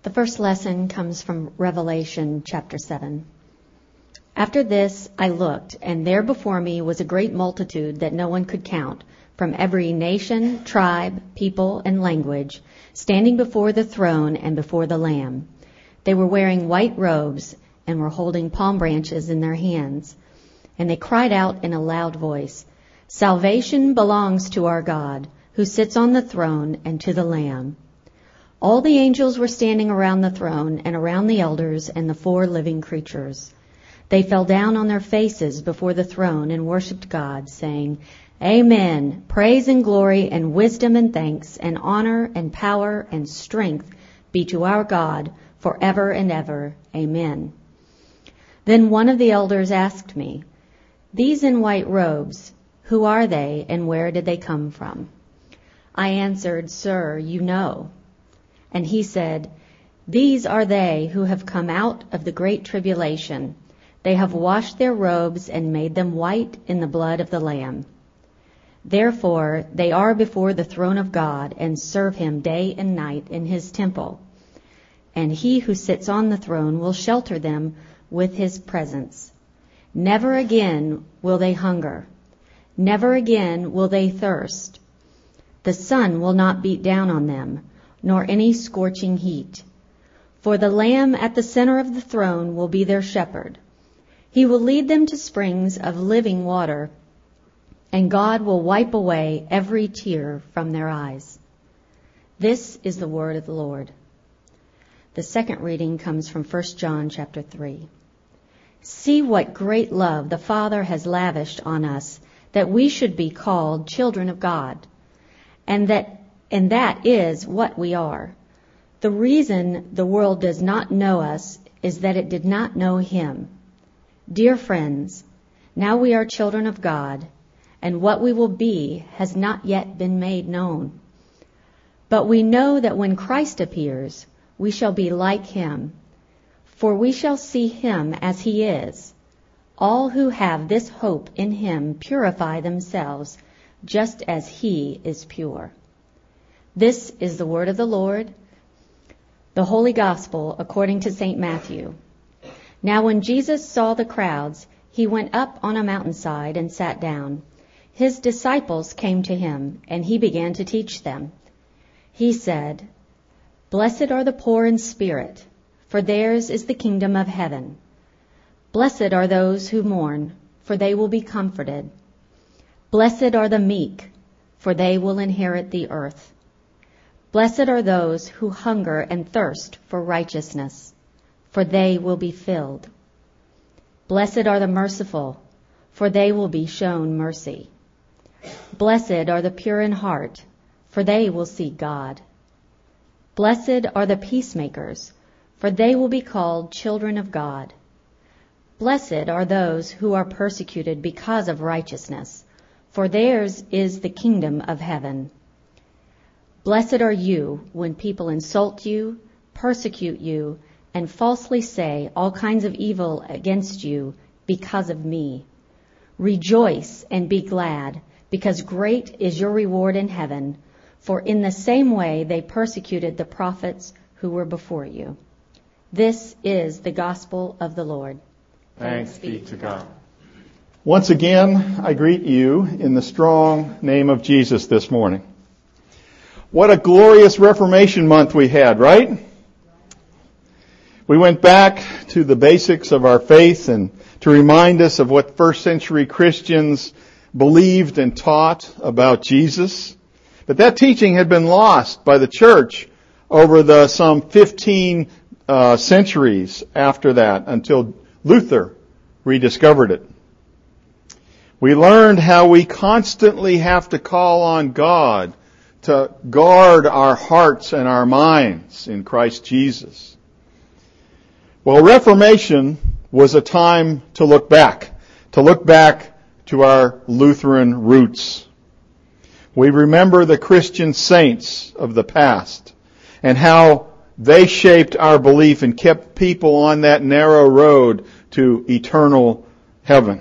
The first lesson comes from Revelation chapter 7. After this I looked, and there before me was a great multitude that no one could count, from every nation, tribe, people, and language, standing before the throne and before the Lamb. They were wearing white robes and were holding palm branches in their hands. And they cried out in a loud voice, "Salvation belongs to our God, who sits on the throne, and to the Lamb." All the angels were standing around the throne and around the elders and the 4 living creatures. They fell down on their faces before the throne and worshipped God, saying, "Amen. Praise and glory and wisdom and thanks and honor and power and strength be to our God forever and ever. Amen." Then one of the elders asked me, "These in white robes, who are they and where did they come from?" I answered, "Sir, you know." And he said, "These are they who have come out of the great tribulation. They have washed their robes and made them white in the blood of the Lamb. Therefore they are before the throne of God and serve him day and night in his temple. And he who sits on the throne will shelter them with his presence. Never again will they hunger. Never again will they thirst. The sun will not beat down on them, nor any scorching heat. For the Lamb at the center of the throne will be their shepherd. He will lead them to springs of living water, and God will wipe away every tear from their eyes." This is the word of the Lord. The second reading comes from 1 John chapter 3. "See what great love the Father has lavished on us, that we should be called children of God, and that is what we are. The reason the world does not know us is that it did not know him. Dear friends, now we are children of God, and what we will be has not yet been made known. But we know that when Christ appears, we shall be like him, for we shall see him as he is. All who have this hope in him purify themselves, just as he is pure." This is the word of the Lord, the Holy Gospel according to St. Matthew. Now when Jesus saw the crowds, he went up on a mountainside and sat down. His disciples came to him, and he began to teach them. He said, "Blessed are the poor in spirit, for theirs is the kingdom of heaven. Blessed are those who mourn, for they will be comforted. Blessed are the meek, for they will inherit the earth. Blessed are those who hunger and thirst for righteousness, for they will be filled. Blessed are the merciful, for they will be shown mercy. Blessed are the pure in heart, for they will see God. Blessed are the peacemakers, for they will be called children of God. Blessed are those who are persecuted because of righteousness, for theirs is the kingdom of heaven. Blessed are you when people insult you, persecute you, and falsely say all kinds of evil against you because of me. Rejoice and be glad, because great is your reward in heaven, for in the same way they persecuted the prophets who were before you." This is the gospel of the Lord. Thanks be to God. Once again, I greet you in the strong name of Jesus this morning. What a glorious Reformation month we had, right? We went back to the basics of our faith and to remind us of what first century Christians believed and taught about Jesus. But that teaching had been lost by the church over the some 15 centuries after that, until Luther rediscovered it. We learned how we constantly have to call on God to guard our hearts and our minds in Christ Jesus. Well, Reformation was a time to look back to our Lutheran roots. We remember the Christian saints of the past and how they shaped our belief and kept people on that narrow road to eternal heaven.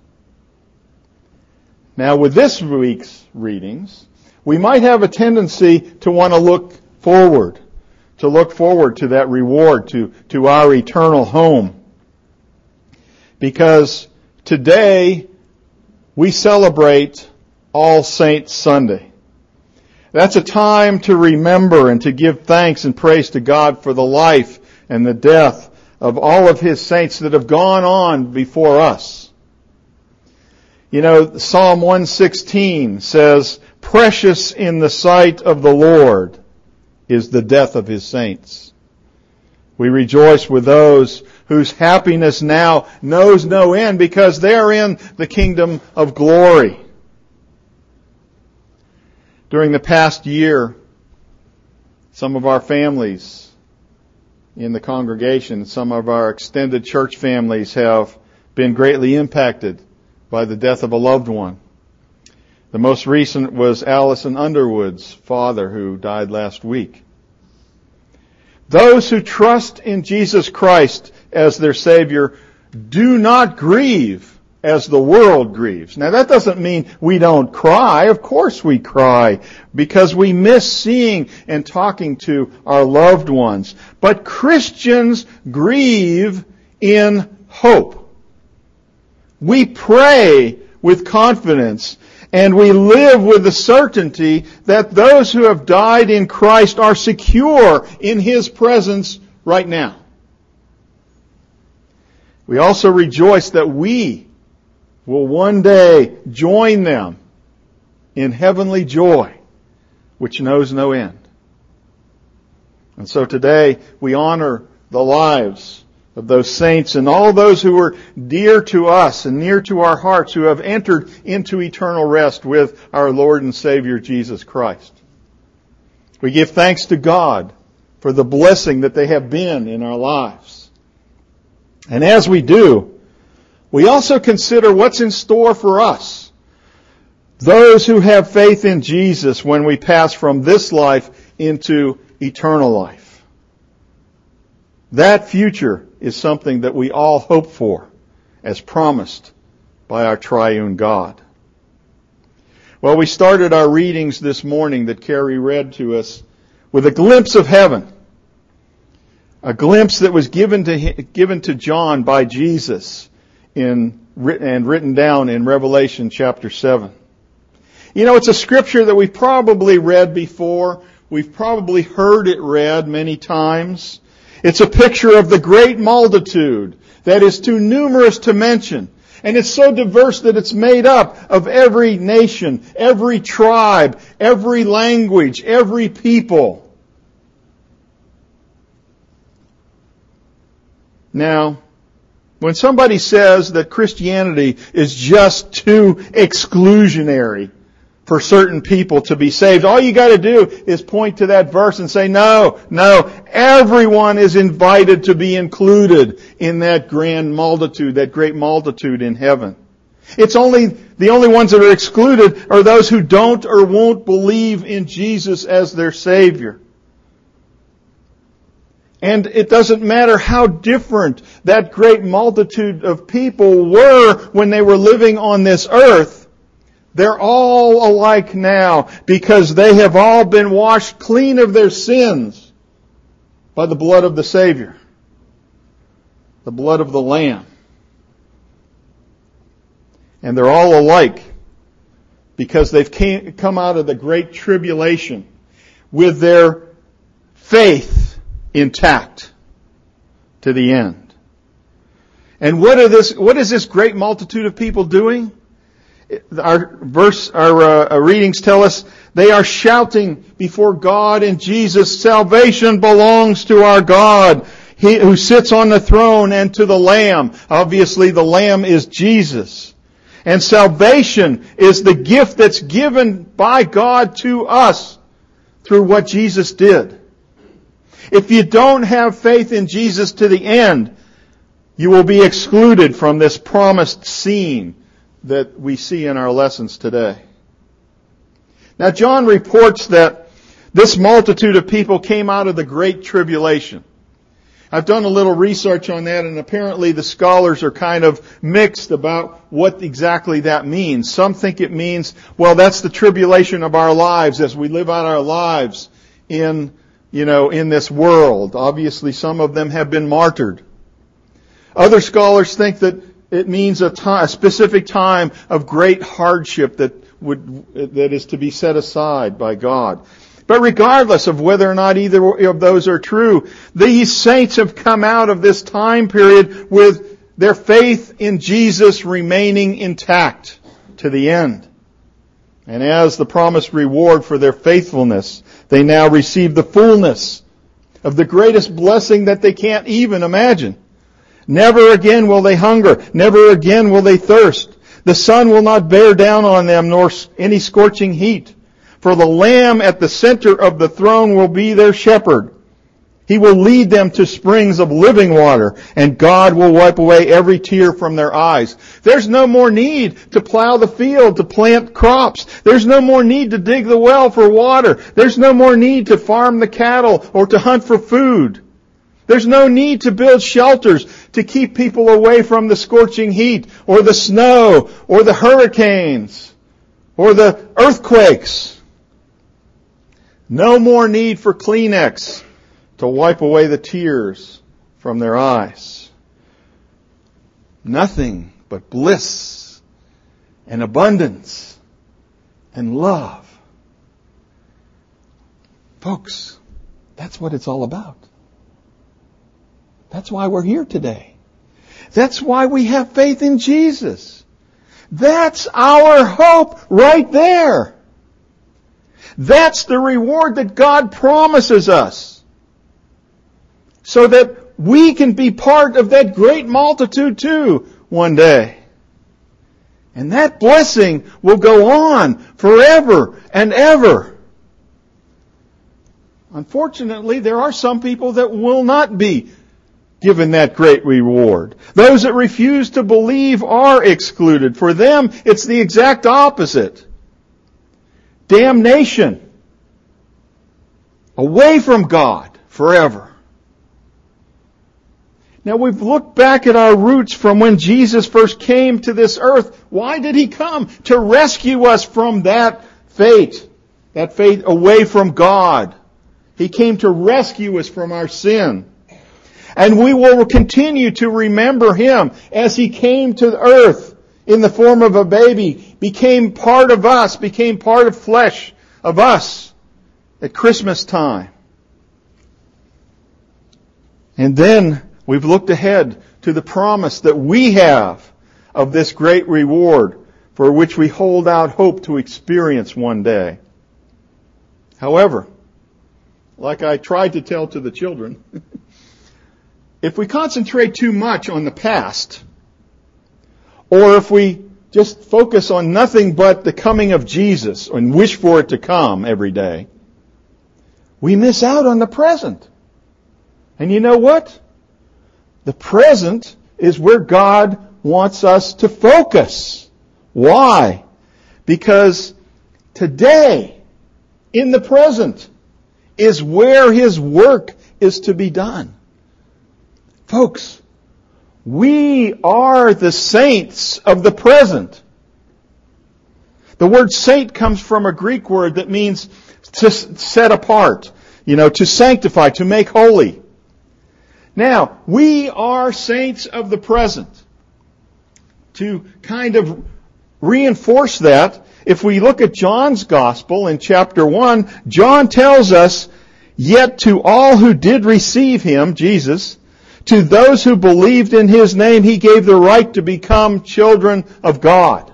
Now, with this week's readings, we might have a tendency to want to look forward to look forward to that reward, to our eternal home. Because today we celebrate All Saints Sunday. That's a time to remember and to give thanks and praise to God for the life and the death of all of His saints that have gone on before us. You know, Psalm 116 says, "Precious in the sight of the Lord is the death of His saints." We rejoice with those whose happiness now knows no end because they're in the kingdom of glory. During the past year, some of our families in the congregation, some of our extended church families have been greatly impacted by the death of a loved one. The most recent was Allison Underwood's father, who died last week. Those who trust in Jesus Christ as their Savior do not grieve as the world grieves. Now that doesn't mean we don't cry. Of course we cry because we miss seeing and talking to our loved ones. But Christians grieve in hope. We pray with confidence and we live with the certainty that those who have died in Christ are secure in His presence right now. We also rejoice that we will one day join them in heavenly joy, which knows no end. And so today we honor the lives of those saints and all those who were dear to us and near to our hearts, who have entered into eternal rest with our Lord and Savior Jesus Christ. We give thanks to God for the blessing that they have been in our lives. And as we do, we also consider what's in store for us, those who have faith in Jesus, when we pass from this life into eternal life. That future is something that we all hope for, as promised by our triune God. Well, we started our readings this morning that Carrie read to us with a glimpse of heaven. A glimpse that was given to John by Jesus and written down in Revelation chapter 7. You know, it's a scripture that we've probably read before. We've probably heard it read many times. It's a picture of the great multitude that is too numerous to mention. And it's so diverse that it's made up of every nation, every tribe, every language, every people. Now, when somebody says that Christianity is just too exclusionary for certain people to be saved, all you got to do is point to that verse and say, no, everyone is invited to be included in that grand multitude, that great multitude in heaven. The only ones that are excluded are those who don't or won't believe in Jesus as their Savior. And it doesn't matter how different that great multitude of people were when they were living on this earth. They're all alike now because they have all been washed clean of their sins by the blood of the Savior, the blood of the Lamb. And they're all alike because they've come out of the great tribulation with their faith intact to the end. And what is this great multitude of people doing? Our readings tell us they are shouting before God and Jesus, "Salvation belongs to our God, He who sits on the throne, and to the Lamb." Obviously the Lamb is Jesus. And salvation is the gift that's given by God to us through what Jesus did. If you don't have faith in Jesus to the end, you will be excluded from this promised scene that we see in our lessons today. Now, John reports that this multitude of people came out of the Great Tribulation. I've done a little research on that, and apparently the scholars are kind of mixed about what exactly that means. Some think it means, well, that's the tribulation of our lives as we live out our lives in in this world. Obviously, some of them have been martyred. Other scholars think that it means a specific time of great hardship that is to be set aside by God. But regardless of whether or not either of those are true, these saints have come out of this time period with their faith in Jesus remaining intact to the end. And as the promised reward for their faithfulness, they now receive the fullness of the greatest blessing that they can't even imagine. Never again will they hunger. Never again will they thirst. The sun will not bear down on them, nor any scorching heat. For the Lamb at the center of the throne will be their shepherd. He will lead them to springs of living water, and God will wipe away every tear from their eyes. There's no more need to plow the field, to plant crops. There's no more need to dig the well for water. There's no more need to farm the cattle or to hunt for food. There's no need to build shelters to keep people away from the scorching heat or the snow or the hurricanes or the earthquakes. No more need for Kleenex to wipe away the tears from their eyes. Nothing but bliss and abundance and love. Folks, that's what it's all about. That's why we're here today. That's why we have faith in Jesus. That's our hope right there. That's the reward that God promises us, so that we can be part of that great multitude too one day. And that blessing will go on forever and ever. Unfortunately, there are some people that will not be given that great reward. Those that refuse to believe are excluded. For them, it's the exact opposite. Damnation. Away from God forever. Now we've looked back at our roots from when Jesus first came to this earth. Why did He come? To rescue us from that fate away from God. He came to rescue us from our sin. And we will continue to remember Him as He came to the earth in the form of a baby, became part of us, became part of flesh of us at Christmas time. And then we've looked ahead to the promise that we have of this great reward for which we hold out hope to experience one day. However, like I tried to tell to the children, if we concentrate too much on the past, or if we just focus on nothing but the coming of Jesus and wish for it to come every day, we miss out on the present. And you know what? The present is where God wants us to focus. Why? Because today, in the present, is where His work is to be done. Folks, we are the saints of the present. The word saint comes from a Greek word that means to set apart, to sanctify, to make holy. Now, we are saints of the present. To kind of reinforce that, if we look at John's Gospel in chapter 1, John tells us, "Yet to all who did receive Him," Jesus, "to those who believed in His name, He gave the right to become children of God."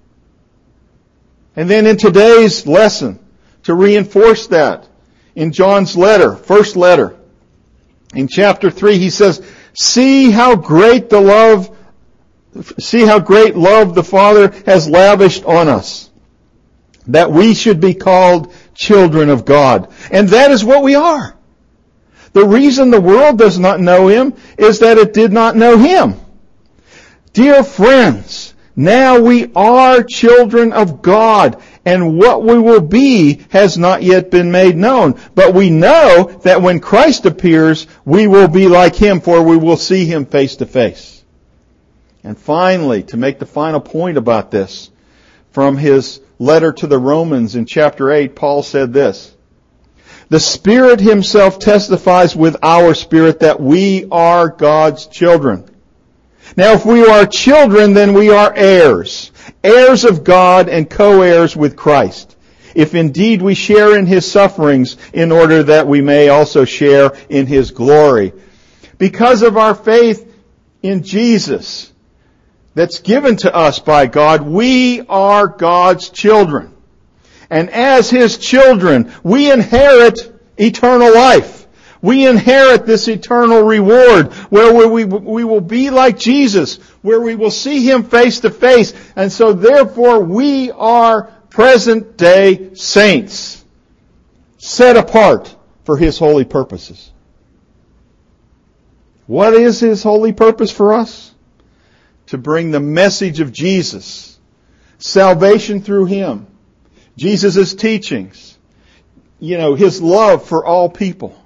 And then in today's lesson, to reinforce that, in John's letter, first letter, in chapter 3, he says, See how great love the Father has lavished on us, that we should be called children of God. And that is what we are. The reason the world does not know Him is that it did not know Him. Dear friends, now we are children of God, and what we will be has not yet been made known. But we know that when Christ appears, we will be like Him, for we will see Him face to face. And finally, to make the final point about this, from his letter to the Romans in chapter 8, Paul said this, The Spirit Himself testifies with our spirit that we are God's children. Now, if we are children, then we are heirs, heirs of God and co-heirs with Christ, if indeed we share in His sufferings, in order that we may also share in His glory. Because of our faith in Jesus that's given to us by God, we are God's children. And as His children, we inherit eternal life. We inherit this eternal reward where we will be like Jesus, where we will see Him face to face. And so therefore we are present day saints, set apart for His holy purposes. What is His holy purpose for us? To bring the message of Jesus, salvation through Him, Jesus' teachings, His love for all people.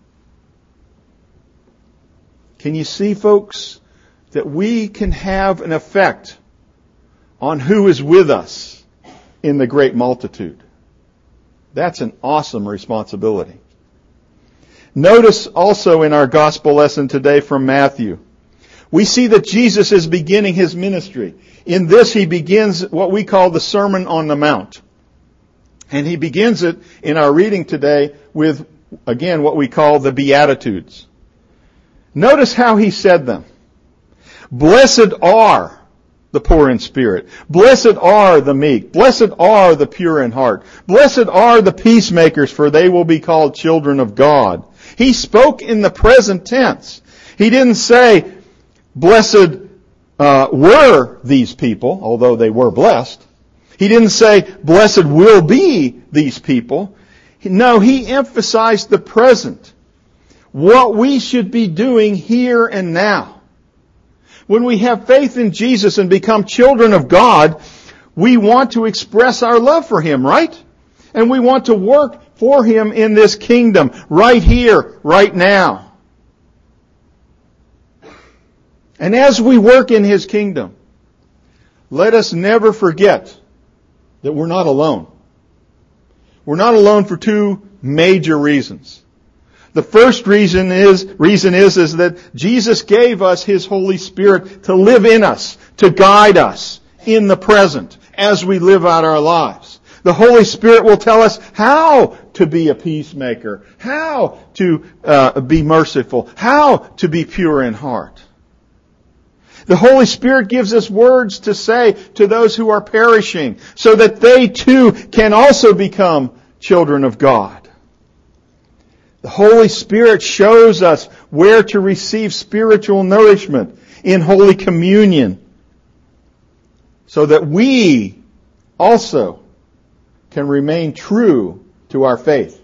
Can you see, folks, that we can have an effect on who is with us in the great multitude? That's an awesome responsibility. Notice also in our gospel lesson today from Matthew, we see that Jesus is beginning His ministry. In this, He begins what we call the Sermon on the Mount. And He begins it in our reading today with, again, what we call the Beatitudes. Notice how He said them. Blessed are the poor in spirit. Blessed are the meek. Blessed are the pure in heart. Blessed are the peacemakers, for they will be called children of God. He spoke in the present tense. He didn't say, blessed were these people, although they were blessed. He didn't say, blessed will be these people. No, He emphasized the present. What we should be doing here and now. When we have faith in Jesus and become children of God, we want to express our love for Him, right? And we want to work for Him in this kingdom, right here, right now. And as we work in His kingdom, let us never forget that we're not alone. We're not alone for two major reasons. The first reason is that Jesus gave us His Holy Spirit to live in us, to guide us in the present as we live out our lives. The Holy Spirit will tell us how to be a peacemaker, how to be merciful, how to be pure in heart. The Holy Spirit gives us words to say to those who are perishing so that they too can also become children of God. The Holy Spirit shows us where to receive spiritual nourishment in Holy Communion so that we also can remain true to our faith.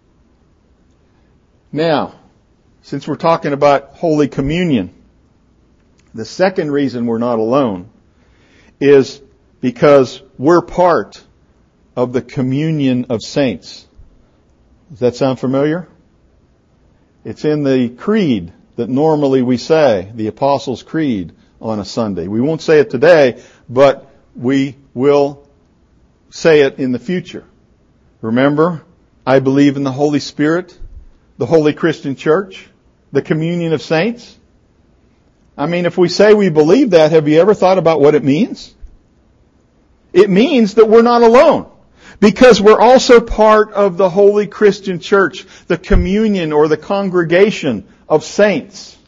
Now, since we're talking about Holy Communion, the second reason we're not alone is because we're part of the communion of saints. Does that sound familiar? It's in the creed that normally we say, the Apostles' Creed on a Sunday. We won't say it today, but we will say it in the future. Remember, I believe in the Holy Spirit, the Holy Christian Church, the communion of saints. I mean, if we say we believe that, have you ever thought about what it means? It means that we're not alone. Because we're also part of the Holy Christian Church, the communion or the congregation of saints.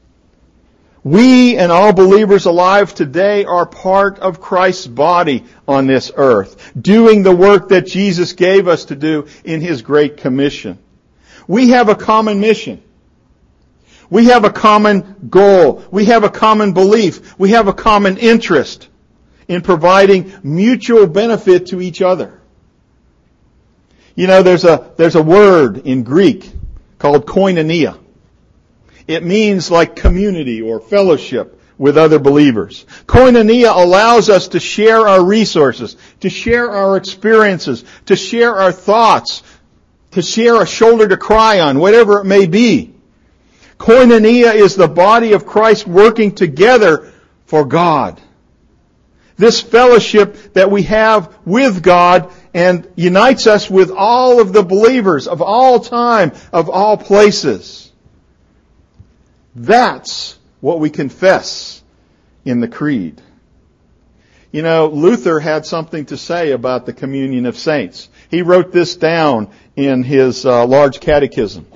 We and all believers alive today are part of Christ's body on this earth, doing the work that Jesus gave us to do in His Great Commission. We have a common mission. We have a common goal. We have a common belief. We have a common interest in providing mutual benefit to each other. You know, there's a word in Greek called koinonia. It means like community or fellowship with other believers. Koinonia allows us to share our resources, to share our experiences, to share our thoughts, to share a shoulder to cry on, whatever it may be. Koinonia is the body of Christ working together for God. This fellowship that we have with God and unites us with all of the believers of all time, of all places. That's what we confess in the Creed. You know, Luther had something to say about the communion of saints. He wrote this down in his large catechism.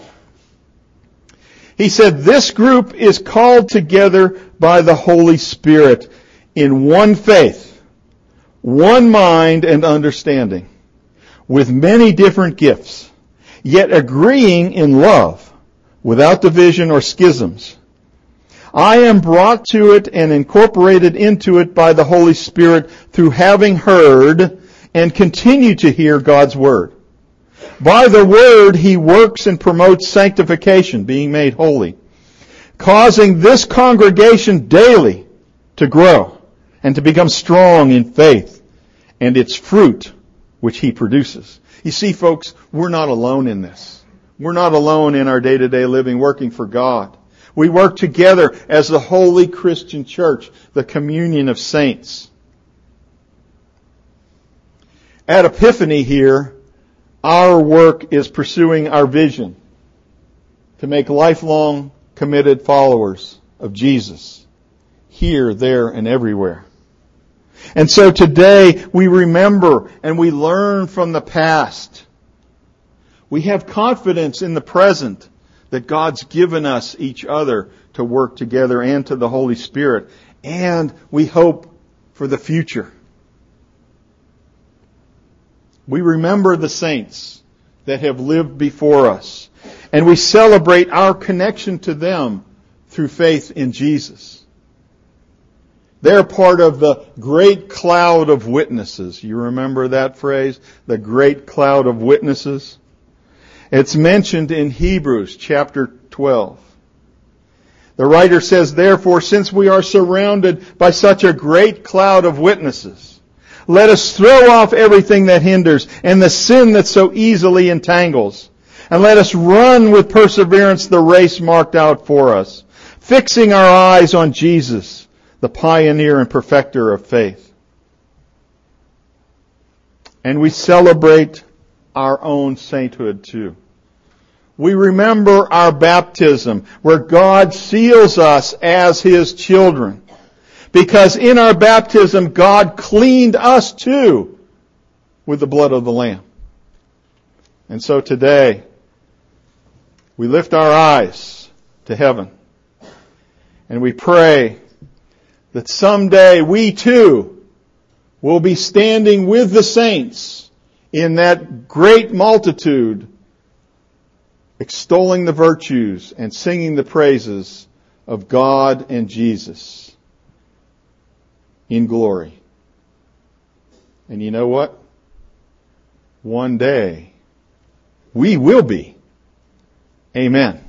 He said, "This group is called together by the Holy Spirit in one faith, one mind and understanding, with many different gifts, yet agreeing in love, without division or schisms. I am brought to it and incorporated into it by the Holy Spirit through having heard and continue to hear God's Word. By the Word He works and promotes sanctification, being made holy, causing this congregation daily to grow and to become strong in faith and its fruit which He produces." You see, folks, we're not alone in this. We're not alone in our day-to-day living working for God. We work together as the holy Christian church, the communion of saints. At Epiphany here, our work is pursuing our vision to make lifelong committed followers of Jesus, here, there, and everywhere. And so today we remember and we learn from the past. We have confidence in the present that God's given us each other to work together and to the Holy Spirit. And we hope for the future. We remember the saints that have lived before us. And we celebrate our connection to them through faith in Jesus. They're part of the great cloud of witnesses. You remember that phrase? The great cloud of witnesses? It's mentioned in Hebrews chapter 12. The writer says, "Therefore, since we are surrounded by such a great cloud of witnesses, let us throw off everything that hinders and the sin that so easily entangles. And let us run with perseverance the race marked out for us, fixing our eyes on Jesus, the pioneer and perfecter of faith." And we celebrate our own sainthood too. We remember our baptism, where God seals us as His children. Because in our baptism, God cleaned us too with the blood of the Lamb. And so today, we lift our eyes to heaven. And we pray that someday we too will be standing with the saints in that great multitude, extolling the virtues and singing the praises of God and Jesus in glory. And you know what? One day we will be. Amen.